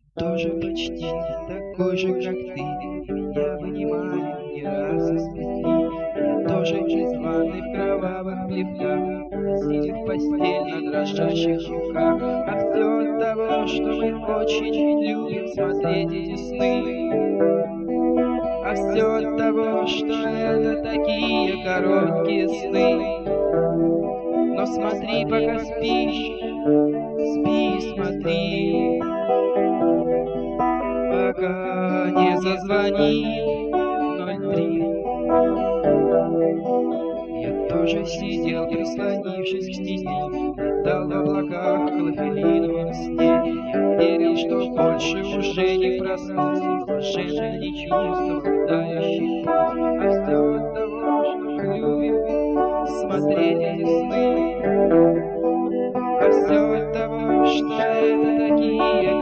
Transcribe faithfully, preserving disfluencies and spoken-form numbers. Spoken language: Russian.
тоже почти такой же, как ты. Меня вынимали не раз из петли. Я тоже призванный в кровавых плевках, сидя в постель на дрожащих руках. А все от того, что мы очень любим смотреть эти сны. А все от того, что это такие короткие сны. Но смотри, пока спишь, спи, смотри, пока не зазвонит ноль три. Я тоже сидел, прислонившись к стене, летал в облаках в клофелиновом сне. Я верил, что больше уже не проснусь, блаженно не чувствовал тающий путь. А все от того, что мы любим смотреть эти сны. А все от того, что это такие